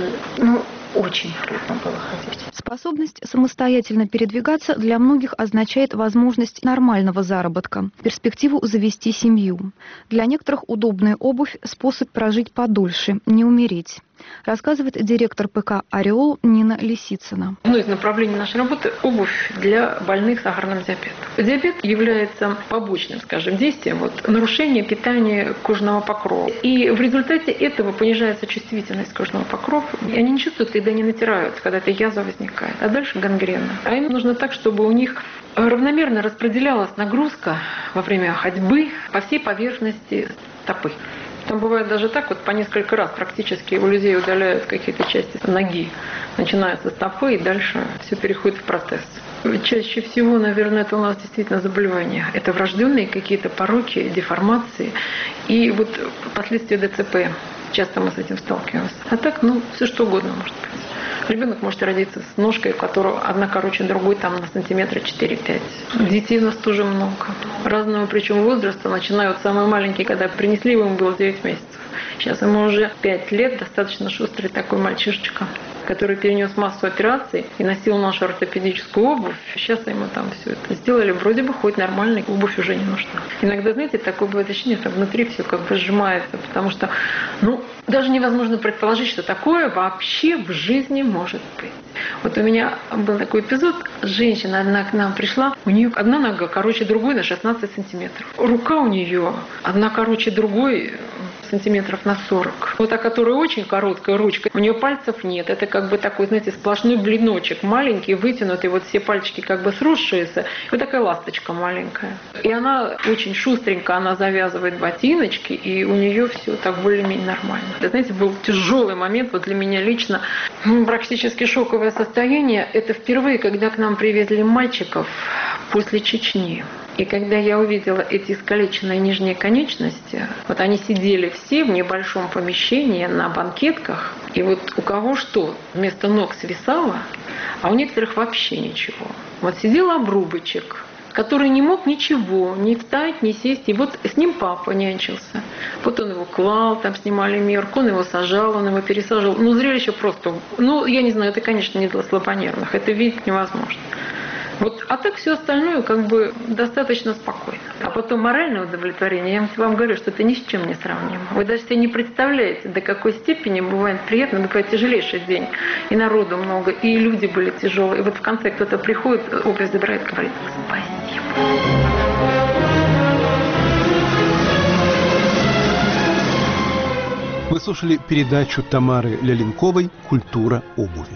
очень трудно было ходить. Способность самостоятельно передвигаться для многих означает возможность нормального заработка, перспективу завести семью. Для некоторых удобная обувь – способ прожить подольше, не умереть, рассказывает директор ПК «Ореол» Нина Лисицына. Одно из направлений нашей работы – обувь для больных сахарным диабетом. Диабет является побочным, действием нарушения питания кожного покрова. И в результате этого понижается чувствительность кожного покрова. И они не чувствуют, когда они натираются, когда эта язва возникает. А дальше гангрена. А им нужно так, чтобы у них равномерно распределялась нагрузка во время ходьбы по всей поверхности стопы. Там бывает даже так, по несколько раз практически у людей удаляют какие-то части ноги. Начинается стопы, и дальше все переходит в протез. Чаще всего, наверное, это у нас действительно заболевания. Это врожденные какие-то пороки, деформации и последствия ДЦП. Часто мы с этим сталкиваемся. А так, все что угодно может быть. Ребенок может родиться с ножкой, у которого одна короче другой, на сантиметра 4-5. Детей у нас тоже много. Разного, причем возраста, начиная от самой маленькой, когда принесли его, ему было 9 месяцев. Сейчас ему уже 5 лет, достаточно шустрый такой мальчишечка, который перенес массу операций и носил нашу ортопедическую обувь. Сейчас ему все это сделали, вроде бы ходит нормально, обувь уже не нужна. Иногда, такое бывает ощущение, что внутри все сжимается, потому что, даже невозможно предположить, что такое вообще в жизни может быть. У меня был такой эпизод, женщина одна к нам пришла, у нее одна нога короче другой на 16 сантиметров. Рука у нее одна короче другой сантиметров на 40. Та, которая очень короткая ручка, у нее пальцев нет. Это такой, сплошной блиночек маленький, вытянутый, все пальчики сросшиеся. И такая ласточка маленькая. И она очень шустренько, она завязывает ботиночки, и у нее все так более-менее нормально. Был тяжелый момент, для меня лично, практически шоковое состояние. Это впервые, когда к нам привезли мальчиков после Чечни. И когда я увидела эти искалеченные нижние конечности, они сидели все в небольшом помещении на банкетках, и у кого что, вместо ног свисало, а у некоторых вообще ничего. Сидел обрубочек, который не мог ничего, ни встать, ни сесть. И вот с ним папа нянчился. Вот он его клал, там снимали мерку, он его сажал, он его пересаживал. Ну, зрелище просто... Ну, я не знаю, это, конечно, не для слабонервных. Это видеть невозможно. Вот, а так все остальное как бы достаточно спокойно. А потом моральное удовлетворение, я вам говорю, что это ни с чем не сравнимо. Вы даже себе не представляете, до какой степени бывает приятно, бывает тяжелейший день. И народу много, и люди были тяжелые. И вот в конце кто-то приходит, образ забирает, говорит: спасибо. Вы слушали передачу Тамары Леленковой «Культура обуви».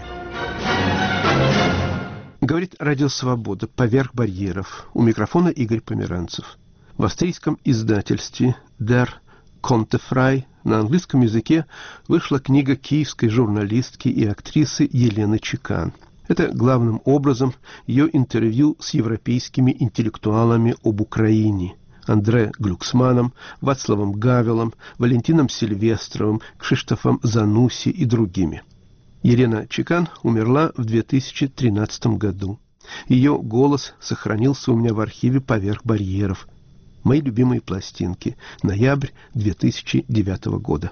Говорит Радио Свобода «Поверх барьеров». У микрофона Игорь Померанцев. В австрийском издательстве Der Kontefrei на английском языке вышла книга киевской журналистки и актрисы Елены Чекан. Это главным образом ее интервью с европейскими интеллектуалами об Украине. Андре Глюксманом, Вацлавом Гавелом, Валентином Сильвестровым, Кшиштофом Зануси и другими. Елена Чекан умерла в 2013 году. Ее голос сохранился у меня в архиве «Поверх барьеров». Мои любимые пластинки. Ноябрь 2009 года.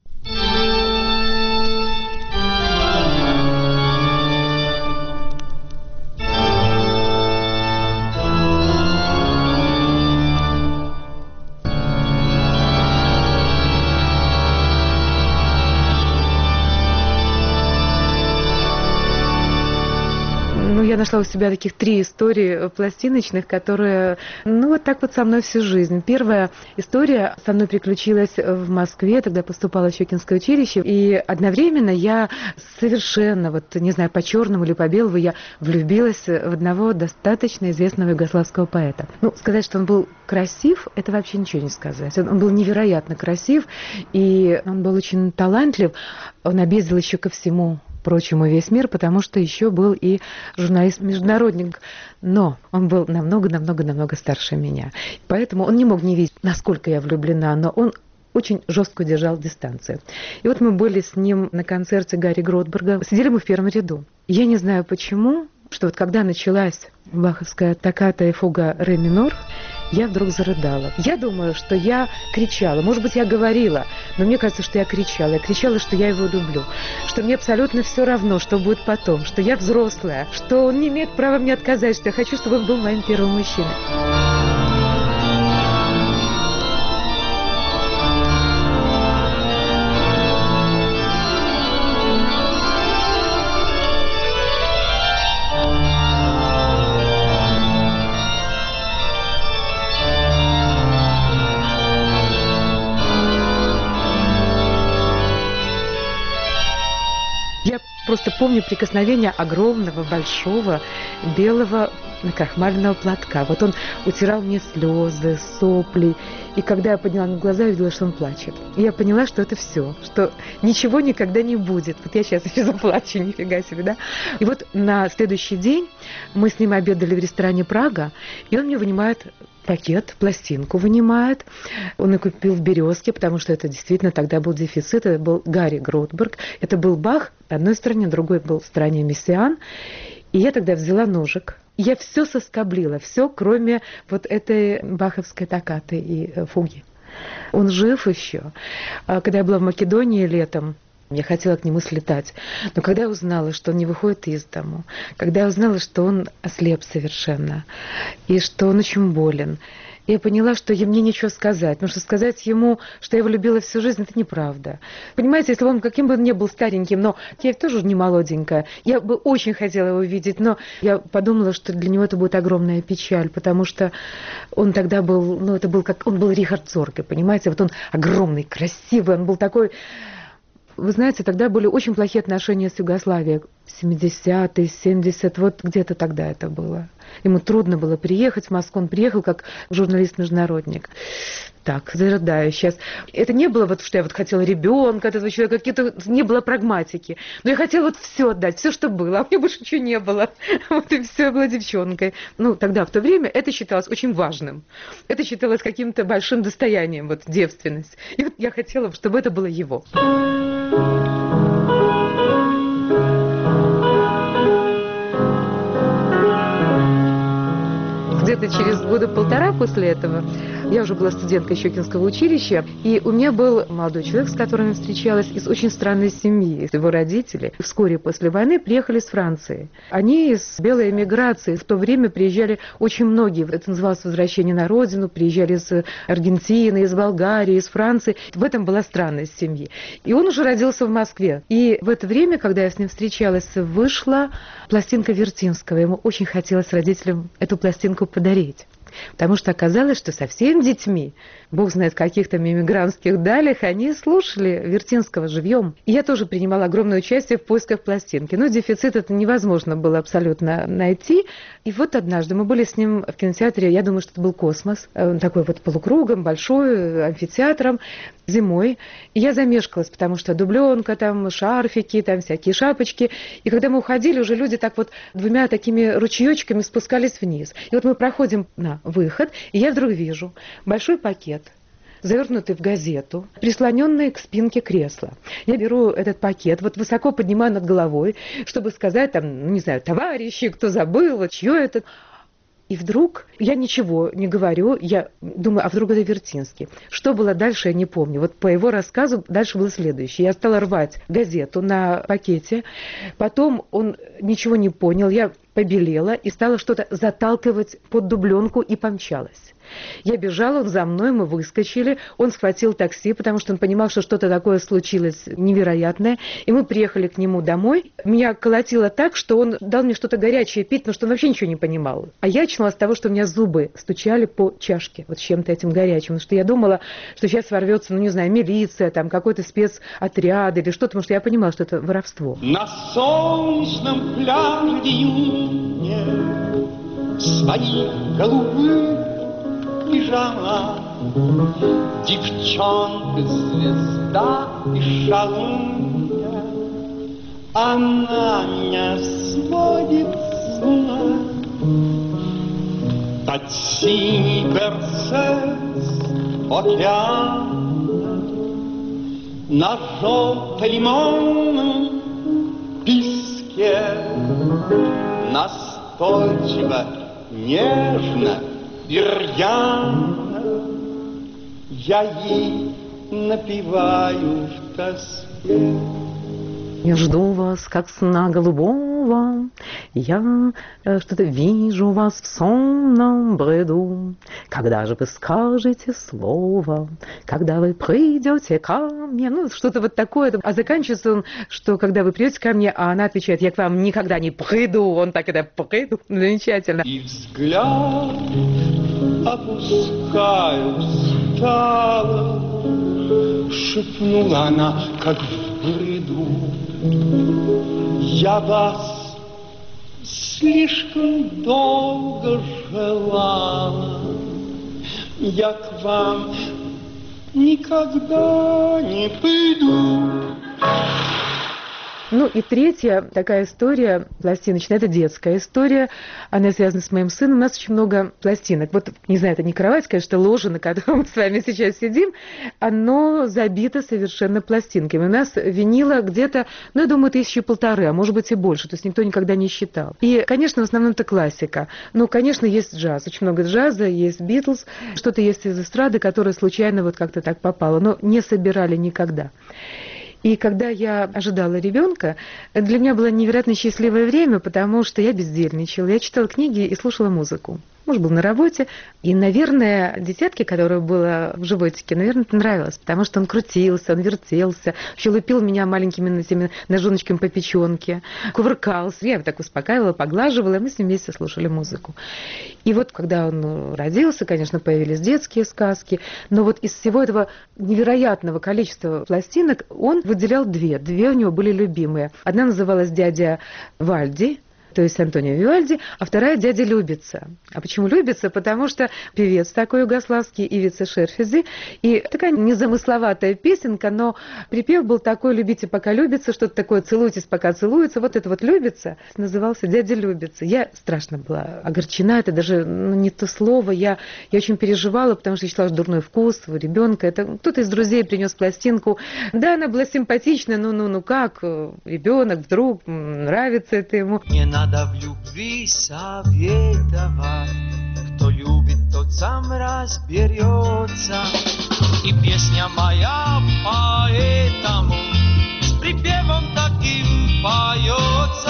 Я нашла у себя таких 3 истории пластиночных, которые, вот так вот со мной всю жизнь. Первая история со мной приключилась в Москве, тогда поступала в Щекинское училище, и одновременно я совершенно, не знаю, по-черному или по-белому, я влюбилась в одного достаточно известного югославского поэта. Сказать, что он был красив, это вообще ничего не сказать. Он был невероятно красив, и он был очень талантлив, он объездил еще ко всему прочему весь мир, потому что еще был и журналист-международник. Но он был намного старше меня. Поэтому он не мог не видеть, насколько я влюблена, но он очень жестко держал дистанцию. И вот мы были с ним на концерте Гарри Гротберга. Сидели мы в первом ряду. Я не знаю почему, что вот когда началась баховская токката и фуга ре минор, я вдруг зарыдала. Я думаю, что я кричала. Может быть, я говорила, но мне кажется, что я кричала. Я кричала, что я его люблю, что мне абсолютно все равно, что будет потом, что я взрослая, что он не имеет права мне отказать, что я хочу, чтобы он был моим первым мужчиной. Просто помню прикосновение огромного, большого, белого накрахмаленного платка. Вот он утирал мне слезы, сопли. И когда я подняла глаза, я видела, что он плачет. И я поняла, что это все, что ничего никогда не будет. Вот я сейчас еще заплачу, нифига себе, да? И вот на следующий день мы с ним обедали в ресторане «Прага», и он мне вынимает пакет, пластинку вынимает. Он и купил в «Березке», потому что это действительно тогда был дефицит. Это был Гарри Гротберг. Это был Бах в одной стране, другой был в стране Мессиан. И я тогда взяла ножик. Я все соскоблила, все, кроме вот этой баховской токкаты и фуги. Он жив еще. Когда я была в Македонии летом, я хотела к нему слетать. Но когда я узнала, что он не выходит из дому, когда я узнала, что он ослеп совершенно, и что он очень болен, я поняла, что мне нечего сказать. Потому что сказать ему, что я его любила всю жизнь, это неправда. Понимаете, если он каким бы он ни был стареньким, но я тоже не молоденькая, я бы очень хотела его видеть, но я подумала, что для него это будет огромная печаль, потому что он тогда был, это был как, он был Рихард Зорге, понимаете, вот он огромный, красивый, он был такой... Вы знаете, тогда были очень плохие отношения с Югославией. 70-е, 70-е, вот где-то тогда это было. Ему трудно было приехать в Москву. Он приехал как журналист-международник. Так, зарыдаю сейчас. Это не было вот, что я вот хотела ребенка, этого человека, какие-то, не было прагматики. Но я хотела вот все отдать, все, что было. А у меня больше ничего не было. Вот и все, я была девчонкой. Тогда, в то время, это считалось очень важным. Это считалось каким-то большим достоянием, вот девственность. И вот я хотела, чтобы это было его. где-то через года полтора после этого я уже была студенткой Щекинского училища, и у меня был молодой человек, с которым я встречалась, из очень странной семьи. Его родители вскоре после войны приехали из Франции. Они из белой эмиграции. В то время приезжали очень многие. Это называлось возвращение на родину. Приезжали из Аргентины, из Болгарии, из Франции. В этом была странность семьи. И он уже родился в Москве. И в это время, когда я с ним встречалась, вышла пластинка Вертинского. Ему очень хотелось родителям эту пластинку подарить. Потому что оказалось, что со всеми детьми, бог знает, в каких-то мимигрантских далях, они слушали Вертинского живьем. И я тоже принимала огромное участие в поисках пластинки. Но дефицит это невозможно было абсолютно найти. И вот однажды мы были с ним в кинотеатре, я думаю, что это был «Космос», такой вот полукругом, большой, амфитеатром, зимой. И я замешкалась, потому что дубленка, там шарфики, там всякие шапочки. И когда мы уходили, уже люди так вот двумя такими ручеечками спускались вниз. И вот мы проходим на выход, и я вдруг вижу большой пакет, завернутый в газету, прислоненный к спинке кресла. Я беру этот пакет, вот высоко поднимаю над головой, чтобы сказать, там, ну, не знаю, товарищи, кто забыл, вот чье это. И вдруг я ничего не говорю, я думаю, а вдруг это Вертинский. Что было дальше, я не помню. Вот по его рассказу дальше было следующее. Я стала рвать газету на пакете, потом он ничего не понял, я побелела и стала что-то заталкивать под дубленку и помчалась. Я бежала, он за мной, мы выскочили, он схватил такси, потому что он понимал, что что-то такое случилось невероятное, и мы приехали к нему домой. Меня колотило так, что он дал мне что-то горячее пить, потому что он вообще ничего не понимал. А я очнулась от того, что у меня зубы стучали по чашке, вот чем-то этим горячим, потому что я думала, что сейчас ворвется, ну не знаю, милиция, там какой-то спецотряд или что-то, потому что я понимала, что это воровство. На солнечном пляже июня свои голубые пижама, девчонка, звезда и шалунья, она меня сводит с ума. Под синий берцец океана, на желто-лимонном песке, настойчиво, нежно и рьяно я ей напеваю в тоске. Я жду вас, как сна голубого, я что-то вижу вас в сонном бреду. Когда же вы скажете слово, когда вы придете ко мне? Ну, что-то вот такое. А заканчивается он, что когда вы придете ко мне, а она отвечает, я к вам никогда не приду. Он так это приду. Замечательно. И взгляд опускаю устало, шепнула она, как в бреду. Я вас слишком долго желала, я к вам никогда не приду. Ну и третья такая история пластиночная, это детская история, она связана с моим сыном. У нас очень много пластинок. Вот, не знаю, это не кровать, конечно, ложа, на которой мы с вами сейчас сидим, оно забито совершенно пластинками. У нас винила где-то, ну, я думаю, 1500, а может быть и больше, то есть никто никогда не считал. И, конечно, в основном это классика. Но, конечно, есть джаз, очень много джаза, есть Битлз, что-то есть из эстрады, которое случайно вот как-то так попало, но не собирали никогда. И когда я ожидала ребенка, для меня было невероятно счастливое время, потому что я бездельничала, я читала книги и слушала музыку. Муж был на работе, и, наверное, дитятке, которая была в животике, наверное, это нравилось, потому что он крутился, он вертелся, еще лупил меня маленькими этими ножоночками по печенке, кувыркался. Я его так успокаивала, поглаживала, и мы с ним вместе слушали музыку. И вот, когда он родился, конечно, появились детские сказки, но вот из всего этого невероятного количества пластинок он выделял две. Две у него были любимые. Одна называлась «Дядя Вальди», то есть Антонио Вивальди, а вторая «Дядя Любица». А почему Любица? Потому что певец такой югославский, Ивица Шерфези, и такая незамысловатая песенка, но припев был такой «Любите, пока любится», что-то такое «Целуйтесь, пока целуется». Вот это вот «Любица» назывался «Дядя Любица». Я страшно была огорчена, это даже не то слово, я очень переживала, потому что я считала, что дурной вкус у ребенка. Это кто-то из друзей принес пластинку. Да, она была симпатичная, ну как, ребенок вдруг, нравится это ему. Не надо в любви советовать, кто сам разберется. И песня моя поэтому с припевом таким поется.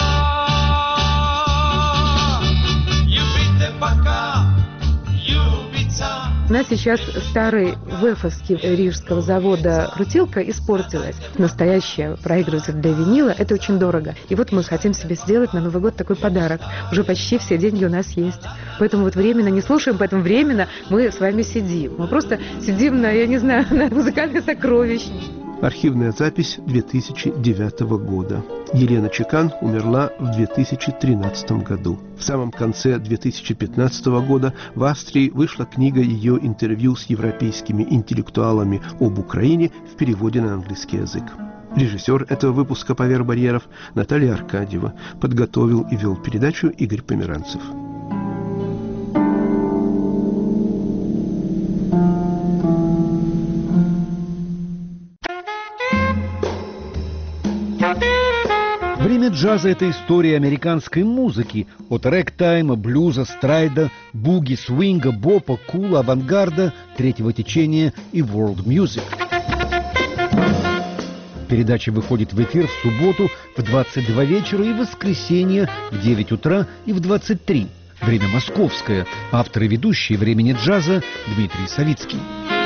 Любите пока, любится. У нас сейчас старый вэфовский рижского завода крутилка испортилась. Настоящая проигрыватель для винила – это очень дорого. И вот мы хотим себе сделать на Новый год такой подарок. Уже почти все деньги у нас есть. Поэтому вот временно не слушаем, поэтому временно мы с вами сидим. Мы просто сидим на, я не знаю, на музыкальной сокровищнице. Архивная запись 2009 года. Елена Чекан умерла в 2013 году. В самом конце 2015 года в Австрии вышла книга ее интервью с европейскими интеллектуалами об Украине в переводе на английский язык. Режиссер этого выпуска «Поверх барьеров» Наталья Аркадьева. Подготовил и вел передачу Игорь Померанцев. Время джаза – это история американской музыки. От рэгтайма, блюза, страйда, буги, свинга, бопа, кула, авангарда, третьего течения и world music. Передача выходит в эфир в субботу в 22 вечера и в воскресенье в 9 утра и в 23. Время московское. Автор и ведущий «Времени джаза» Дмитрий Савицкий.